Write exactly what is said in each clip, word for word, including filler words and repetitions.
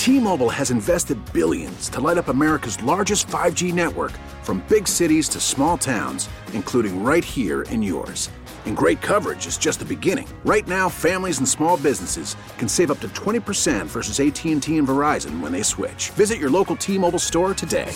T-Mobile has invested billions to light up America's largest five G network, from big cities to small towns, including right here in yours. And great coverage is just the beginning. Right now, families and small businesses can save up to twenty percent versus A T and T and Verizon when they switch. Visit your local T-Mobile store today.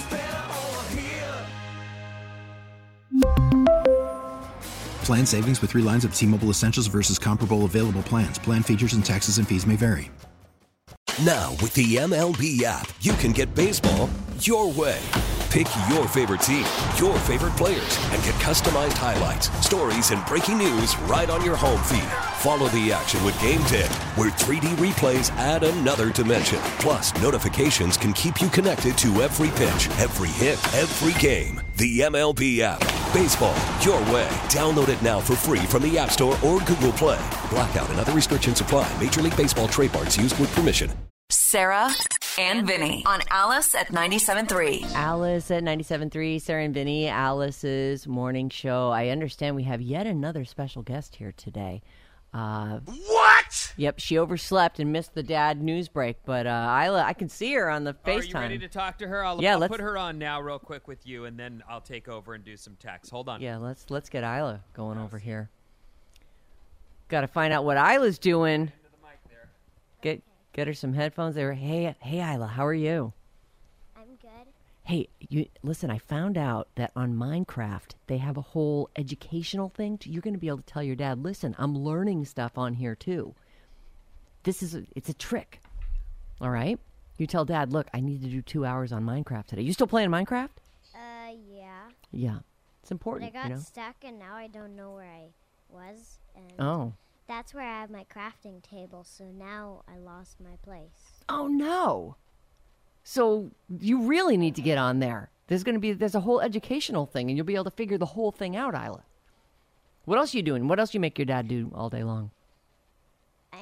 Plan savings with three lines of T-Mobile Essentials versus comparable available plans. Plan features and taxes and fees may vary. Now, with the M L B app, you can get baseball your way. Pick your favorite team, your favorite players, and get customized highlights, stories, and breaking news right on your home feed. Follow the action with Game Day, where three D replays add another dimension. Plus, notifications can keep you connected to every pitch, every hit, every game. The M L B app. Baseball your way. Download it now for free from the App Store or Google Play. Blackout and other restrictions apply. Major League Baseball trademarks used with permission. Sarah and Vinny on Alice at ninety-seven point three. Alice at ninety-seven point three, Sarah and Vinny, Alice's morning show. I understand we have yet another special guest here today. Uh, what? Yep, she overslept and missed the dad news break, but uh, Isla, I can see her on the FaceTime. Are you ready to talk to her? I'll, yeah, I'll let's, put her on now real quick with you, and then I'll take over and do some text. Hold on. Yeah, let's let's get Isla going over here. Got to find out what Isla's doing. Get get her some headphones there. Hey, hey, Isla, how are you? I'm good. Hey, you listen, I found out that on Minecraft, they have a whole educational thing. You're going to be able to tell your dad, listen, I'm learning stuff on here, too. This is, a, it's a trick. All right? You tell dad, look, I need to do two hours on Minecraft today. You still playing Minecraft? Uh, yeah. Yeah. It's important, But I got you know? stuck, and now I don't know where I was. And Oh. that's where I have my crafting table, so now I lost my place. Oh, no. So you really need to get on there. There's going to be, there's a whole educational thing, and you'll be able to figure the whole thing out, Isla. What else are you doing? What else do you make your dad do all day long? I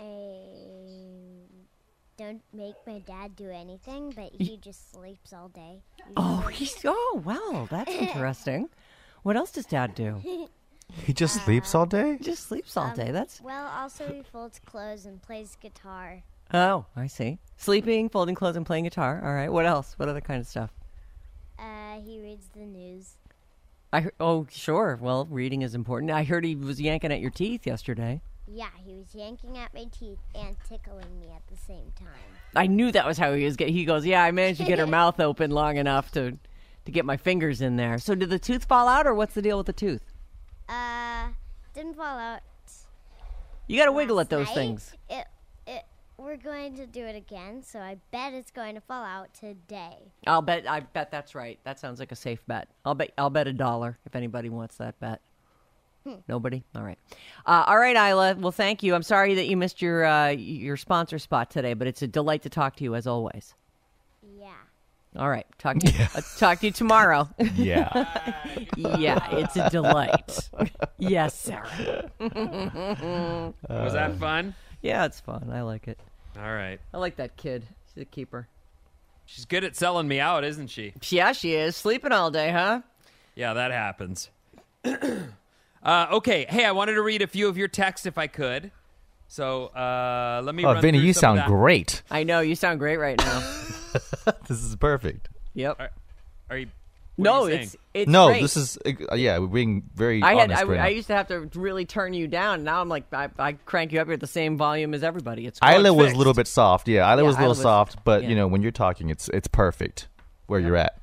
don't make my dad do anything, but he just sleeps all day. Oh, he's, oh, well, that's interesting. What else does dad do? He just uh, sleeps all day? He just sleeps all um, day. That's Well, also he folds clothes and plays guitar. Oh, I see. Sleeping, folding clothes, and playing guitar. All right. What else? What other kind of stuff? Uh, he reads the news. I he- Oh, sure. Well, reading is important. I heard he was yanking at your teeth yesterday. Yeah, he was yanking at my teeth and tickling me at the same time. I knew that was how he was. Get- he goes, yeah, I managed to get her mouth open long enough to, to get my fingers in there. So did the tooth fall out, or what's the deal with the tooth? Uh, didn't fall out. You got to wiggle at those night. things. It, it, we're going to do it again, so I bet it's going to fall out today. I'll bet. I bet that's right. That sounds like a safe bet. I'll bet. I'll bet a dollar if anybody wants that bet. Hmm. Nobody. All right. Uh, all right, Isla. Well, thank you. I'm sorry that you missed your uh, your sponsor spot today, but it's a delight to talk to you as always. Yeah. All right. Talk to you. uh, talk to you tomorrow. Yeah. Yeah. It's a delight. Yes, Sarah. Was that fun? Yeah, it's fun. I like it. All right. I like that kid. She's a keeper. She's good at selling me out, isn't she? Yeah, she is. Sleeping all day, huh? Yeah, that happens. uh, okay. Hey, I wanted to read a few of your texts if I could. So uh, let me Oh, run Vinny, through you some sound of that. great. I know. You sound great right now. This is perfect. Yep. Are, are you... No, are you it's it's no, great. this is uh, yeah. We're being very I had honest I, right I now. used to have to really turn you down. Now I'm like I, I crank you up here at the same volume as everybody. It's Isla was fixed. a little bit soft. Yeah, Isla Yeah, was a little Isla was- soft, but yeah. you know when you're talking, it's it's perfect where you're at.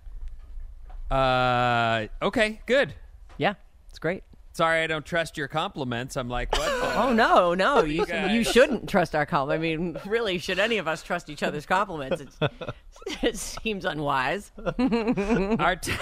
Uh, okay, good. Yeah, it's great. Sorry, I don't trust your compliments. I'm like, what? the- Oh no, no, you guys. you shouldn't trust our compliment. I mean, really, should any of us trust each other's compliments? It's, it seems unwise. Our t-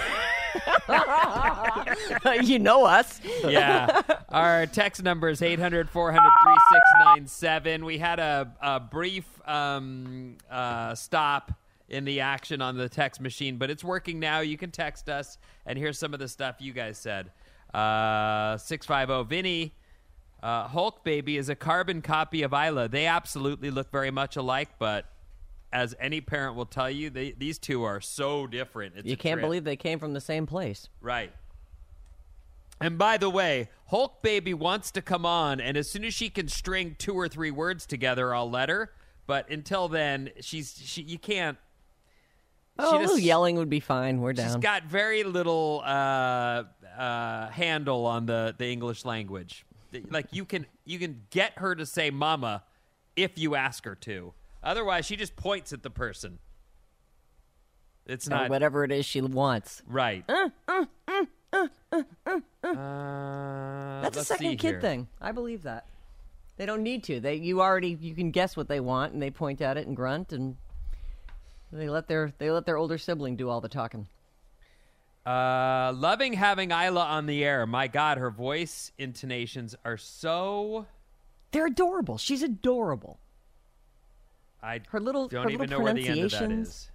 You know us. yeah. Our text number is eight hundred, four hundred, three six nine seven. We had a, a brief um, uh, stop in the action on the text machine, but it's working now. You can text us, and here's some of the stuff you guys said. Uh, six five zero Vinny, uh, Hulk Baby is a carbon copy of Isla. They absolutely look very much alike, but as any parent will tell you, they, these two are so different. It's You a can't trip. believe they came from the same place. Right. And by the way, Hulk Baby wants to come on, and as soon as she can string two or three words together, I'll let her. But until then, she's she. You can't. Oh, she a little yelling would be fine. We're down. She's got very little uh, uh, handle on the, the English language. Like you can you can get her to say "mama" if you ask her to. Otherwise, she just points at the person. It's Or not whatever it is she wants. right. Uh, uh, uh, uh, uh, uh, uh. Uh, That's a let's second see kid here. thing. I believe that. They don't need to. They you already you can guess what they want, and they point at it and grunt, and they let their they let their older sibling do all the talking. Uh, loving having Isla on the air. My God, her voice intonations are so. They're adorable. She's adorable. I Her little don't her even little know where the end of that pronunciations. is.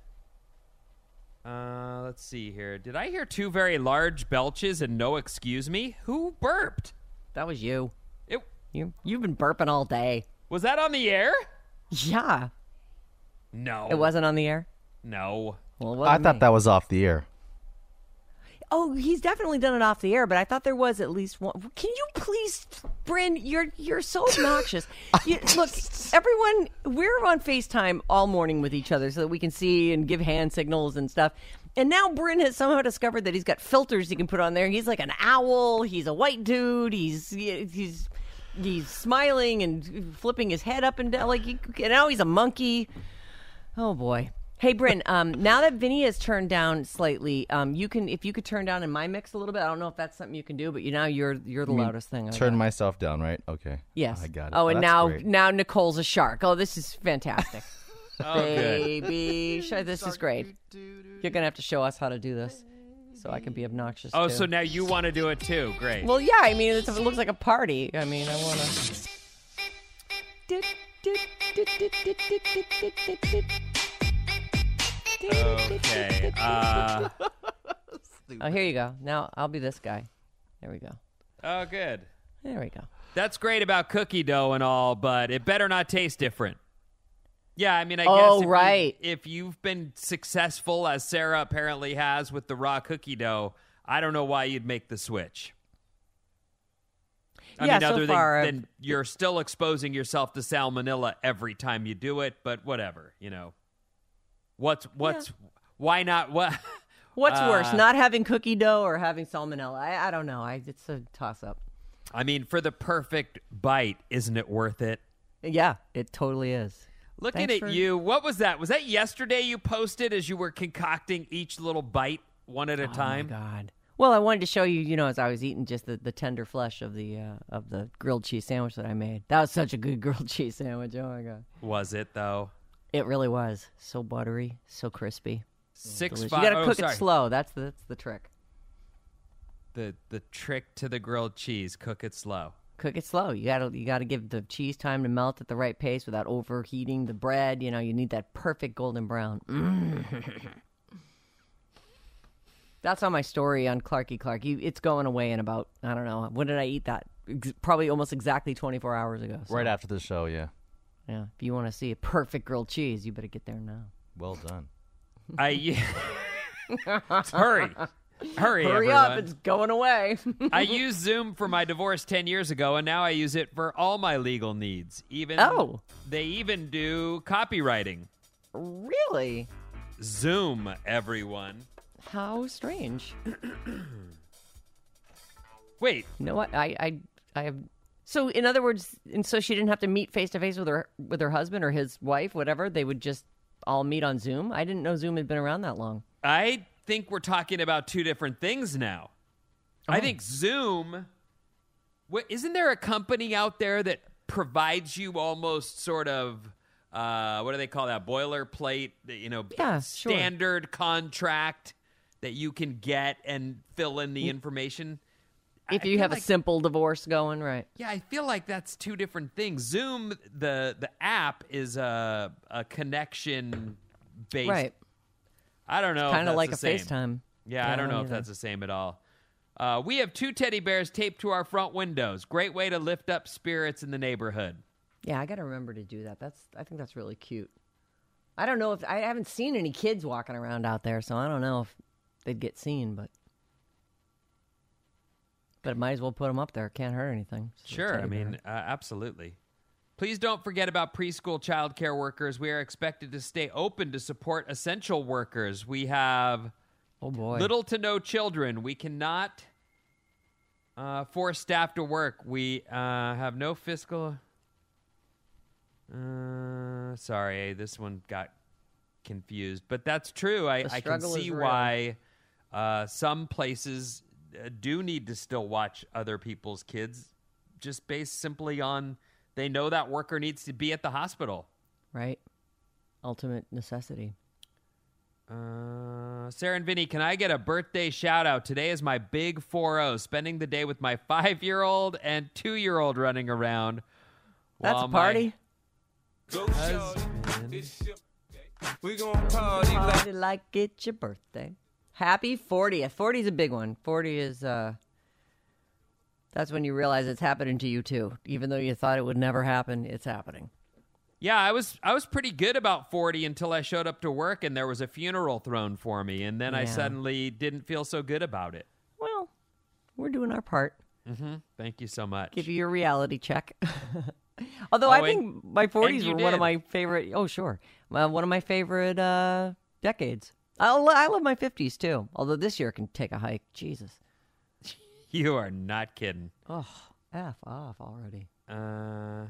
Uh, let's see here. Did I hear two very large belches and no excuse me? Who burped? That was you. It You you've been burping all day. was that on the air? Yeah. No, It wasn't on the air? No. Well, it I wasn't thought me. that was off the air. Oh, he's definitely done it off the air, but I thought there was at least one. Can you please, Bryn? You're you're so obnoxious. You, look, everyone, we're on FaceTime all morning with each other so that we can see and give hand signals and stuff. And now Bryn has somehow discovered that he's got filters he can put on there. He's like an owl. He's a white dude. He's he's he's smiling and flipping his head up and down like he, and now he's a monkey. Oh boy. Hey, Bryn, um, now that Vinny has turned down slightly, um, you can if you could turn down in my mix a little bit. I don't know if that's something you can do, but you now you're you're the You mean loudest thing. I Turn got. myself down, right? Okay. Yes. I got it. Oh, and That's now great. now Nicole's a shark. Oh, this is fantastic. Oh, good. Baby, sh- this is great. You're gonna have to show us how to do this, so I can be obnoxious. Oh, too. so now you want to do it too? Great. Well, yeah. I mean, it's, it looks like a party. I mean, I want to. Okay. Uh, Oh, here you go. Now I'll be this guy. There we go. oh, good. There we go. That's great about cookie dough and all, but it better not taste different. Yeah, I mean, I Oh, guess if, you- right. if you've been successful, as Sarah apparently has with the raw cookie dough, I don't know why you'd make the switch. I Yeah, mean, so other far, than, than you're still exposing yourself to salmonella every time you do it, but whatever, you know. What's, what's, why not, what? What's Uh, worse, not having cookie dough or having salmonella? I, I don't know. I, it's a toss-up. I mean, for the perfect bite, isn't it worth it? Yeah, it totally is. Looking Thanks at for- you, what was that? Was that yesterday you posted as you were concocting each little bite one at a time? Oh, my God. Well, I wanted to show you, you know, as I was eating just the, the tender flesh of the uh, of the grilled cheese sandwich that I made. That was such a good grilled cheese sandwich. Oh, my God. Was it, though? It really was. So buttery, so crispy. Six Delicious. five. You got to oh, cook sorry. it slow. That's the, that's the trick. The the trick to the grilled cheese: cook it slow. Cook it slow. You got to you got to give the cheese time to melt at the right pace without overheating the bread. You know, you need that perfect golden brown. Mm. That's on my story on Clarky Clark. You, it's going away in about, I don't know, when did I eat that? Ex- probably almost exactly twenty-four hours ago. So, Right after the show, yeah. yeah, if you want to see a perfect grilled cheese, you better get there now. Well done. I hurry, hurry, Hurry everyone. up, it's going away. I used Zoom for my divorce ten years ago, and now I use it for all my legal needs. Even Oh. they even do copywriting. Really? Zoom, everyone. How strange. Wait, You know what? I, I, I have. So, in other words, and so she didn't have to meet face to face with her with her husband or his wife, whatever. They would just all meet on Zoom. I didn't know Zoom had been around that long. I think we're talking about two different things now. I think Zoom. What, isn't there a company out there that provides you almost sort of uh, what do they call that boilerplate? You know, Yeah, sure. standard contract that you can get and fill in the information. If I you feel have like- a simple divorce going, right? Yeah, I feel like that's two different things. Zoom, the the app is a a connection based. Right. I don't know. if Kind of that's like the a same. FaceTime. Yeah, I don't know if either. that's the same at all. Uh, we have two teddy bears taped to our front windows. Great way to lift up spirits in the neighborhood. Yeah, I got to remember to do that. That's I think that's really cute. I don't know if I haven't seen any kids walking around out there, so I don't know if they'd get seen, but but might as well put them up there. Can't hurt anything. So Sure, teddy I mean, bear. uh, absolutely. Please don't forget about preschool childcare workers. We are expected to stay open to support essential workers. We have Oh, boy. little to no children. We cannot uh, force staff to work. We uh, have no fiscal... Uh, sorry, this one got confused. But that's true. I, The I can struggle is see real. why uh, some places uh, do need to still watch other people's kids just based simply on they know that worker needs to be at the hospital. Right. Ultimate necessity. Uh, Sarah and Vinny, can I get a birthday shout out? Today is my big four oh, spending the day with my five-year-old and two-year-old running around. That's while a party. my husband- We gonna party like Party like it's your birthday. Happy fortieth. forty is a big one. forty is, uh, that's when you realize it's happening to you too. Even though you thought it would never happen, it's happening. Yeah, I was I was pretty good about forty until I showed up to work and there was a funeral thrown for me, and then I Yeah. suddenly didn't feel so good about it. Well, we're doing our part. Mm-hmm. Thank you so much. Give you your reality check. Although Oh, I and- think my forties and were you one of did. my favorite. Oh, sure, uh, one of my favorite uh, decades. I, lo- I love my fifties too. Although this year can take a hike. Jesus. You are not kidding. Oh, f off already. Uh,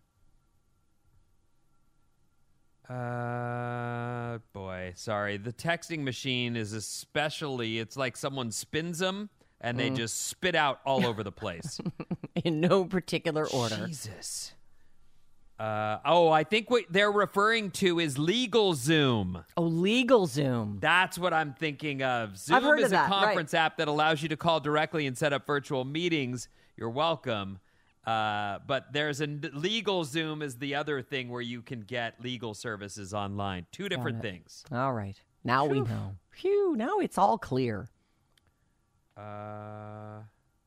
uh, boy, sorry. The texting machine is especially, it's like someone spins them and they just spit out all over the place. In no particular order. Jesus. Uh, oh, I think what they're referring to is LegalZoom. Oh, LegalZoom. That's what I'm thinking of. Zoom heard is of a that, right. conference app that allows you to call directly and set up virtual meetings. You're welcome. Uh, but there's a LegalZoom is the other thing where you can get legal services online. Two different it. things. All right. Now we know. Phew. Now it's all clear. Uh,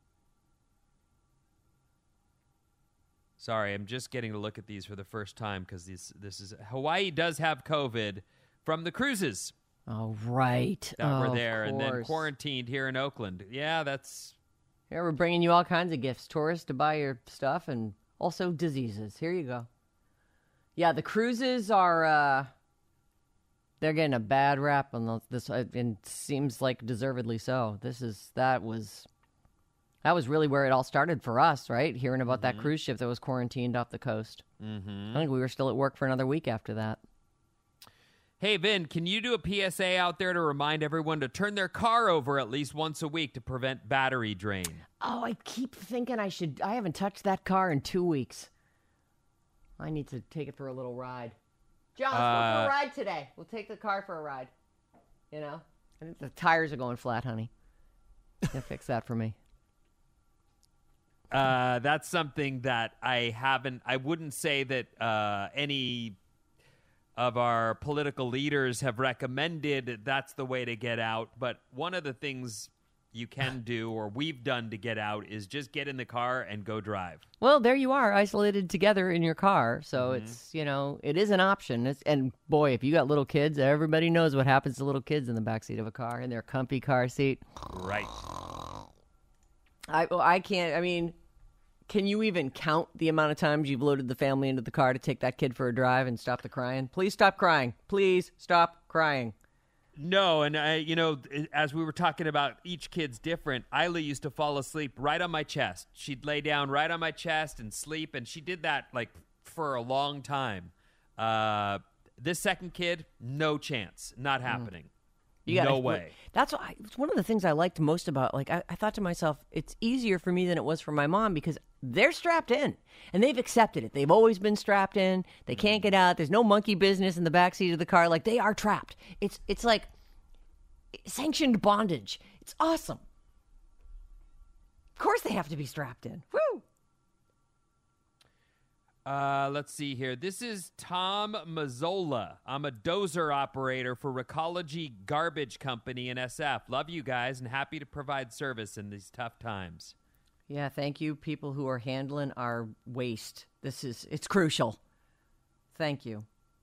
sorry, I'm just getting to look at these for the first time because this this is Hawaii does have COVID from the cruises Oh, right. that oh, were there of and then course. quarantined here in Oakland. Yeah, that's Here, we're bringing you all kinds of gifts. Tourists to buy your stuff and also diseases. Here you go. Yeah, the cruises are, uh, they're getting a bad rap on the, this, uh, and seems like deservedly so. This is, that was, that was really where it all started for us, right? Hearing about that cruise ship that was quarantined off the coast. Mm-hmm. I think we were still at work for another week after that. Hey, Vin, can you do a P S A out there to remind everyone to turn their car over at least once a week to prevent battery drain? Oh, I keep thinking I should, I haven't touched that car in two weeks. I need to take it for a little ride. John, let's go for Uh, a ride today. We'll take the car for a ride. You know? I think the tires are going flat, honey. You fix that for me. Uh, that's something that I haven't, I wouldn't say that uh, any of our political leaders have recommended that's the way to get out. But one of the things you can do or we've done to get out is just get in the car and go drive. Well, there you are, isolated together in your car. So Mm-hmm. it's, you know, it is an option. It's, and boy, if you got little kids, everybody knows what happens to little kids in the backseat of a car, in their comfy car seat. Right. I, well, I can't, I mean, can you even count the amount of times you've loaded the family into the car to take that kid for a drive and stop the crying? Please stop crying. Please stop crying. No, and I, you know, as we were talking about each kid's different, Isla used to fall asleep right on my chest. She'd lay down right on my chest and sleep, and she did that like for a long time. Uh, this second kid, no chance, not happening. You gotta, no way. That's what I, it's one of the things I liked most about. Like I, I thought to myself, it's easier for me than it was for my mom because they're strapped in and they've accepted it. They've always been strapped in. They can't get out. There's no monkey business in the backseat of the car. Like they are trapped. It's it's like sanctioned bondage. It's awesome. Of course they have to be strapped in. Woo! Uh, let's see here. This is Tom Mazzola. I'm a dozer operator for Recology Garbage Company in S F. Love you guys and happy to provide service in these tough times. Yeah, thank you, people who are handling our waste. This is, it's crucial. Thank you.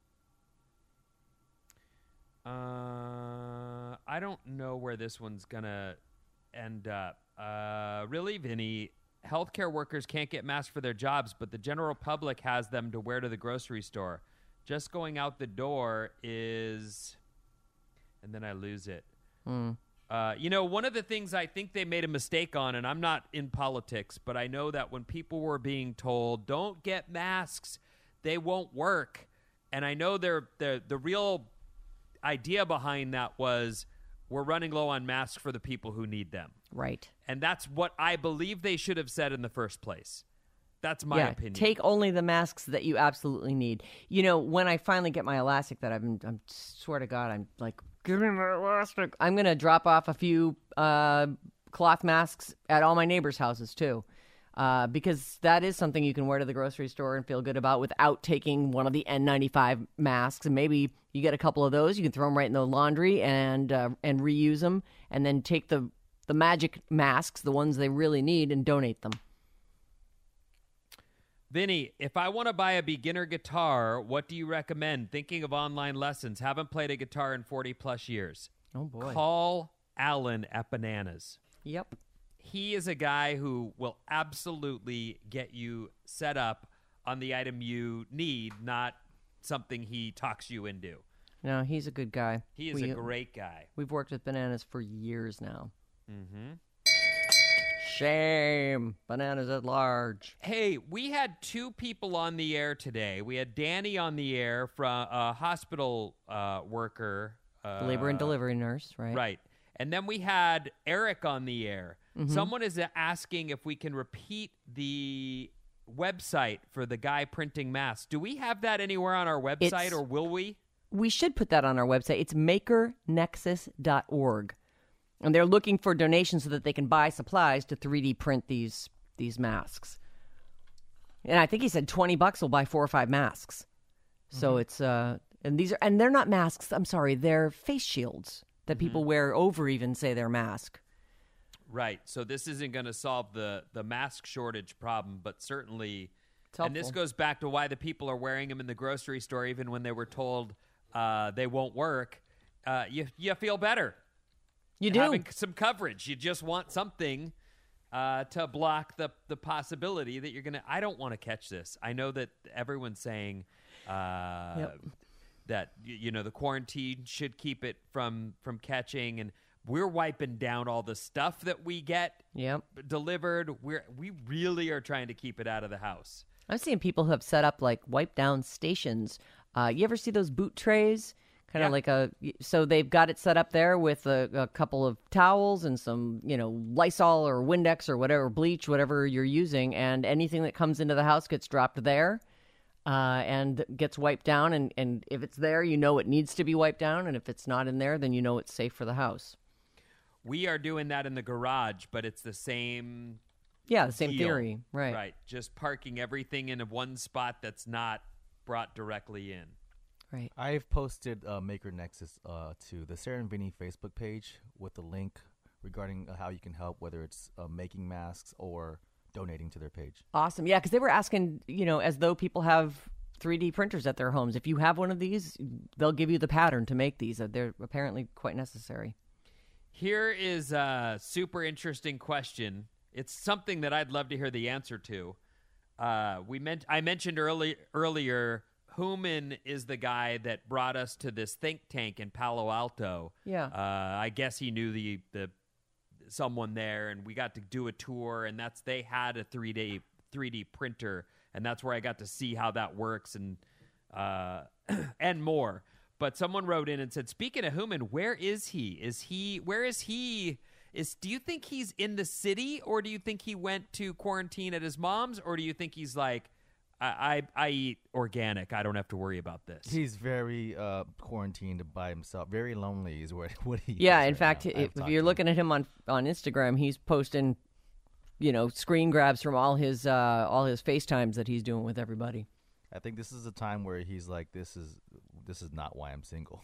Uh, I don't know where this one's going to end up. Uh, really, Vinny? healthcare workers can't get masks for their jobs, but the general public has them to wear to the grocery store. Just going out the door is, and then I lose it. Mm. Uh, you know, one of the things I think they made a mistake on, and I'm not in politics, but I know that when people were being told, don't get masks, they won't work. And I know they're, they're, the real idea behind that was we're running low on masks for the people who need them. Right. And that's what I believe they should have said in the first place. That's my yeah, opinion. Take only the masks that you absolutely need. You know, when I finally get my elastic that I've been, I'm swear to God, I'm like, give me my elastic. I'm going to drop off a few uh, cloth masks at all my neighbors' houses, too. Uh, because that is something you can wear to the grocery store and feel good about without taking one of the N ninety-five masks. And maybe you get a couple of those. You can throw them right in the laundry and uh, and reuse them. And then take the, the magic masks, the ones they really need, and donate them. Vinny, if I want to buy a beginner guitar, what do you recommend? Thinking of online lessons. Haven't played a guitar in forty plus years. Oh, boy. Call Alan at Bananas. Yep. He is a guy who will absolutely get you set up on the item you need, not something he talks you into. No, he's a good guy. He is we, a great guy. We've worked with Bananas for years now. Mm-hmm. Shame. Bananas at large. Hey, we had two people on the air today. We had Danny on the air, from a hospital uh, worker. Uh, Labor and delivery nurse, right? Right. And then we had Eric on the air. Mm-hmm. Someone is asking if we can repeat the website for the guy printing masks. Do we have that anywhere on our website, It's, or will we? We should put that on our website. It's maker nexus dot org. And they're looking for donations so that they can buy supplies to three D print these these masks. And I think he said twenty bucks will buy four or five masks. So mm-hmm. it's uh and these are and they're not masks, I'm sorry, they're face shields that mm-hmm. people wear over even say they're mask. Right. So this isn't going to solve the, the mask shortage problem, but certainly, it's and this goes back to why the people are wearing them in the grocery store, even when they were told uh, they won't work. Uh, you you feel better. You do. Having some coverage. You just want something uh, to block the, the possibility that you're going to, I don't want to catch this. I know that everyone's saying uh, yep. that, you know, the quarantine should keep it from, from catching, and we're wiping down all the stuff that we get yep. delivered. We're we really are trying to keep it out of the house. I'm seeing people who have set up like wipe down stations. Uh, you ever see those boot trays? Kind of yeah. like a so they've got it set up there with a, a couple of towels and some, you know, Lysol or Windex or whatever, bleach, whatever you're using, and anything that comes into the house gets dropped there. Uh, and gets wiped down, and, and if it's there, you know it needs to be wiped down, and if it's not in there, then you know it's safe for the house. We are doing that in the garage, but it's the same Yeah, the same deal. theory, right. Right, just parking everything in one spot that's not brought directly in. Right. I've posted uh, Maker Nexus uh, to the Sarah and Vinny Facebook page with a link regarding uh, how you can help, whether it's uh, making masks or donating to their page. Awesome. Yeah, because they were asking, you know, as though people have three D printers at their homes. If you have one of these, they'll give you the pattern to make these. They're apparently quite necessary. Here is a super interesting question. It's something that I'd love to hear the answer to. Uh, we meant I mentioned early, earlier, Hooman is the guy that brought us to this think tank in Palo Alto. Yeah. Uh, I guess he knew the the someone there, and we got to do a tour, and that's they had a three D three D printer, and that's where I got to see how that works and uh, and more. But someone wrote in and said, "Speaking of Hooman, where is he? Is he where is he? Is do you think he's in the city, or do you think he went to quarantine at his mom's, or do you think he's like, I I, I eat organic, I don't have to worry about this"? He's very uh, quarantined by himself, very lonely is what what he. Yeah, is in right fact, now. if, if you're looking at him on on Instagram, he's posting, you know, screen grabs from all his uh, all his FaceTimes that he's doing with everybody. I think this is a time where he's like, this is this is not why I'm single.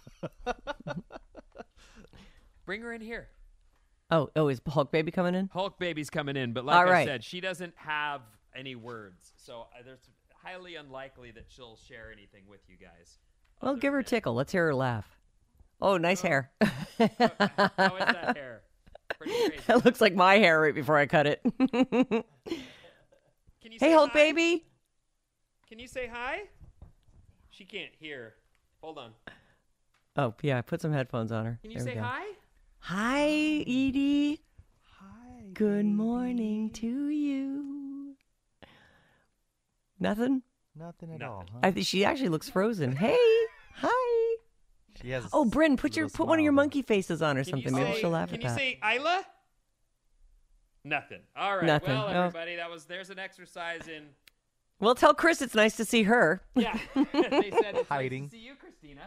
Bring her in here. Oh, oh, is Hulk Baby coming in? Hulk Baby's coming in, but like All I right. said, she doesn't have any words, so uh, there's highly unlikely that she'll share anything with you guys. Well, give her a tickle. Let's hear her laugh. Oh, nice oh. hair. How is that hair? Pretty crazy. That looks like my hair right before I cut it. Can you Hey, say Hulk hi? baby. Can you say hi? She can't hear. Hold on. Oh, yeah, put some headphones on her. Can you There we say go. hi? Hi, Edie. Hi. Good morning to you. Nothing? Nothing at Nothing. all. Huh? I think she actually looks frozen. Hey, hi. She has. Oh, Bryn, put your little put one of your smile, though. monkey faces on or Can you something. Maybe say- she'll laugh Can at you that. say Isla? Nothing. All right. Nothing. Well, Oh. everybody, that was there's an exercise in. Well, tell Chris it's nice to see her. Yeah. They said it's Hiding. nice to see you, Christina.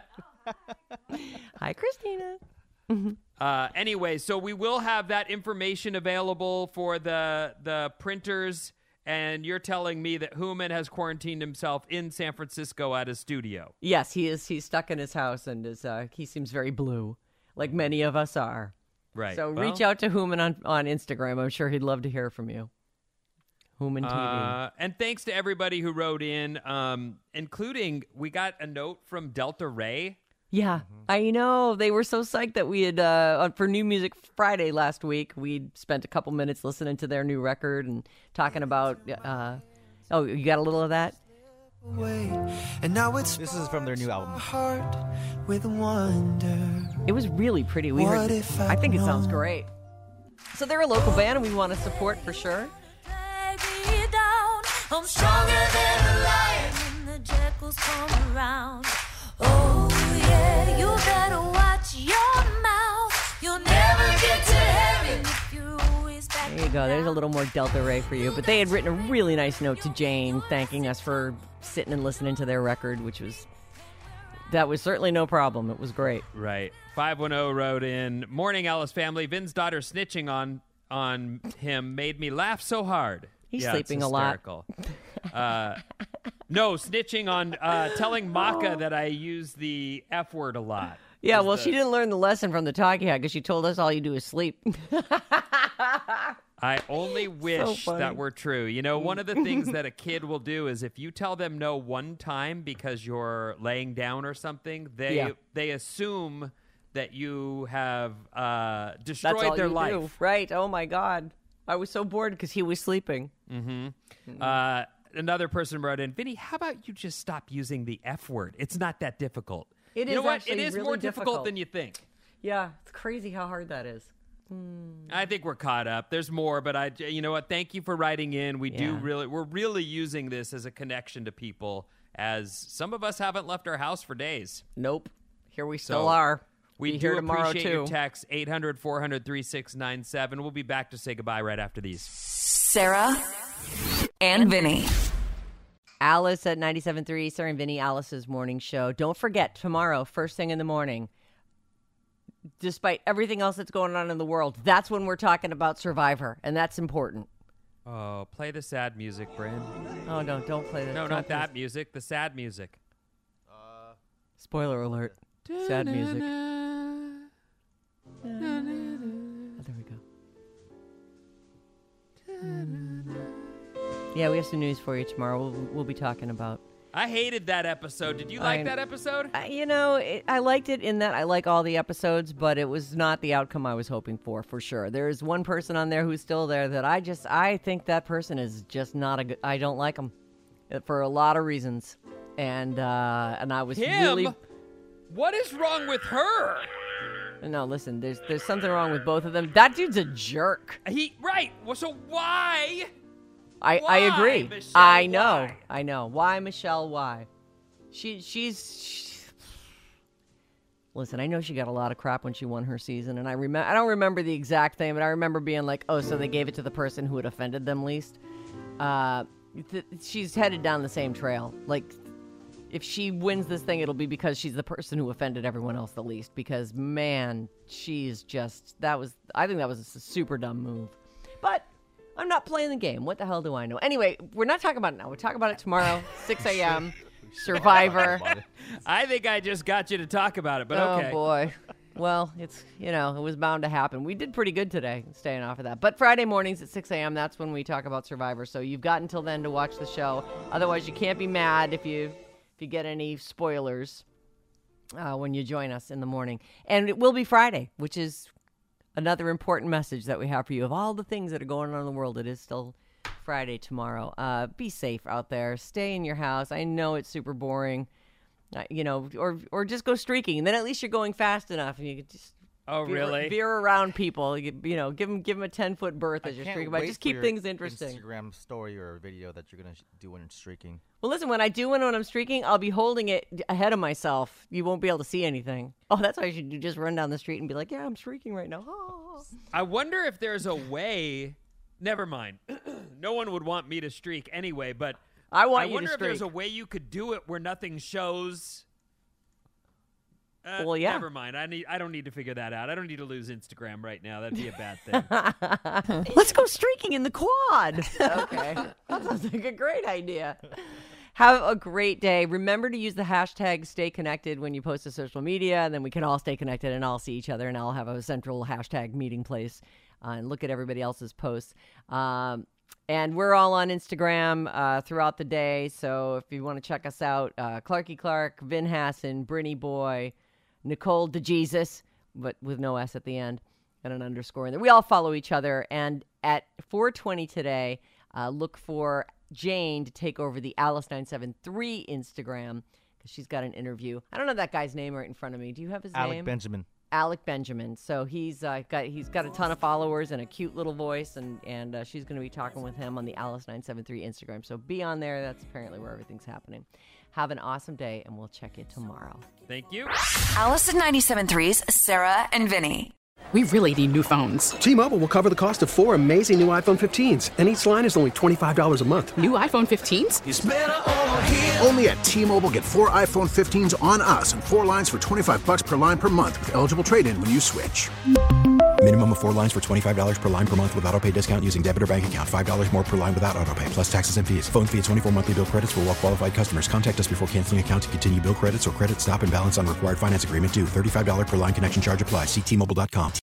Hi, Christina. Uh, anyway, so we will have that information available for the the printers, and you're telling me that Human has quarantined himself in San Francisco at his studio. Yes, he is. He's stuck in his house, and is uh, he seems very blue, like many of us are. Right. So Well, reach out to Human on, on Instagram. I'm sure he'd love to hear from you. Human T V. Uh, and thanks to everybody who wrote in, um, including we got a note from Delta Ray. Yeah, I know. They were so psyched that we had, uh, on- for New Music Friday last week, we spent a couple minutes listening to their new record and talking about, uh, oh, you got a little of that? And now it's This is from their new album. heart with wonder. It was really pretty. We What heard, if I I'd think it sounds known? great. So they're a local band, and we want to support for sure. Baby, down. I'm stronger than a lion when the jackals come around. Oh, yeah, you better watch your mouth. You'll never get to heaven if you're always back. There you go. There's a little more Delta Ray for you. But they had written a really nice note to Jane, thanking us for sitting and listening to their record, which was, that was certainly no problem. It was great. Right. five one zero wrote in, Morning, Alice family. Vin's daughter snitching on on him made me laugh so hard. He's Yeah, it's sleeping a lot. hysterical. uh, no, snitching on uh, telling Maka that I use the F word a lot. Yeah, Was well, the- she didn't learn the lesson from the talkie head because she told us all you do is sleep. I only wish funny. that were true. You know, one of the things that a kid will do is if you tell them no one time because you're laying down or something, they Yeah. they assume that you have uh, That's destroyed all their you life. do. Right. Oh, my God. I was so bored because he was sleeping. Mm-hmm. Uh, another person wrote in, Vinny, how about you just stop using the F word? It's not that difficult. It you know is what? actually It is really more difficult. difficult. than you think. Yeah, it's crazy how hard that is. I think we're caught up. There's more, but I, you know what? Thank you for writing in. We do Yeah. really, we're really using this as a connection to people, as some of us haven't left our house for days. Nope. Here we still So, are. We Be do here tomorrow, appreciate too. your text, eight hundred, four hundred, thirty-six ninety-seven. We'll be back to say goodbye right after these. Sarah and Vinny. Alice at ninety-seven point three, Sarah and Vinny, Alice's morning show. Don't forget, tomorrow, first thing in the morning, despite everything else that's going on in the world, that's when we're talking about Survivor, and that's important. Oh, play the sad music, Bryn. Oh, no, don't play that. No, don't not play- that music. The sad music. Spoiler alert. Sad music. Oh, there we go. Yeah, we have some news for you tomorrow. We'll, we'll be talking about. I hated that episode. Did you like I- that episode? I, you know, it, I liked it in that I like all the episodes, but it was not the outcome I was hoping for, for sure. There is one person on there who's still there that I just, I think that person is just not a good, I don't like him for a lot of reasons. And, uh, and I was Him? really, What is wrong with her? no, listen, there's, there's something wrong with both of them. That dude's a jerk. He right. Well, so why? I, I Why, agree. Michelle, I know. why? I know. Why, Michelle? Why? She she's she, listen, I know she got a lot of crap when she won her season, and I remember I don't remember the exact thing, but I remember being like, oh, so they gave it to the person who had offended them least. Uh, th- she's headed down the same trail. Like, if she wins this thing, it'll be because she's the person who offended everyone else the least. Because man, she's just that was I think that was a super dumb move. But I'm not playing the game. What the hell do I know? Anyway, we're not talking about it now. We'll talk about it tomorrow, six a.m. Survivor. I think I just got you to talk about it, but okay. Oh, boy. Well, it's, you know, it was bound to happen. We did pretty good today, staying off of that. But Friday mornings at six a.m., that's when we talk about Survivor. So you've got until then to watch the show. Otherwise, you can't be mad if you if you get any spoilers uh, when you join us in the morning. And it will be Friday, which is another important message that we have for you. Of all the things that are going on in the world, it is still Friday tomorrow. Uh, be safe out there. Stay in your house. I know it's super boring, uh, you know, or or just go streaking. And then at least you're going fast enough, and you can just oh veer, really veer around people. You, you know, give them give them a ten foot berth as you're streaking. But just keep things interesting. Instagram story or video that you're gonna sh- do when you're streaking. Well, listen, when I do one when I'm streaking, I'll be holding it ahead of myself. You won't be able to see anything. Oh, that's why I should do. Just run down the street and be like, yeah, I'm streaking right now. Oh. I wonder if there's a way. Never mind. No one would want me to streak anyway, but I want I you wonder to if there's a streak. way you could do it where nothing shows. Uh, Well, yeah. Never mind. I need. I don't need to figure that out. I don't need to lose Instagram right now. That'd be a bad thing. Let's go streaking in the quad. Okay. That sounds like a great idea. Have a great day. Remember to use the hashtag stay connected when you post to social media, and then we can all stay connected and all see each other, and I'll have a central hashtag meeting place uh, and look at everybody else's posts. Um, and we're all on Instagram uh, throughout the day, so if you want to check us out, uh, Clarky Clark, Vin Hassan, Brinny Boy, Nicole DeJesus, but with no S at the end and an underscore in there. We all follow each other, and at four twenty today, uh, look for Jane to take over the Alice nine seven three Instagram because she's got an interview. I don't know that guy's name right in front of me. Do you have his Alec name? Benjamin. Alec Benjamin. So he's uh, got he's got a ton of followers and a cute little voice, and and uh, she's going to be talking with him on the Alice nine seven three Instagram. So be on there. That's apparently where everything's happening. Have an awesome day, and we'll check you tomorrow. Thank you. Alice at ninety-seven point three's Sarah and Vinny. We really need new phones. T-Mobile will cover the cost of four amazing new iPhone fifteens, and each line is only twenty-five dollars a month. New iPhone fifteens? It's better over here. Only at T-Mobile, get four iPhone fifteens on us and four lines for twenty-five bucks per line per month with eligible trade-in when you switch. Minimum of four lines for twenty-five dollars per line per month with autopay discount using debit or bank account. five dollars more per line without autopay, plus taxes and fees. Phone fee at twenty-four monthly bill credits for well-qualified customers. Contact us before canceling account to continue bill credits or credit stop and balance on required finance agreement due. thirty-five dollars per line connection charge applies. See T Mobile dot com.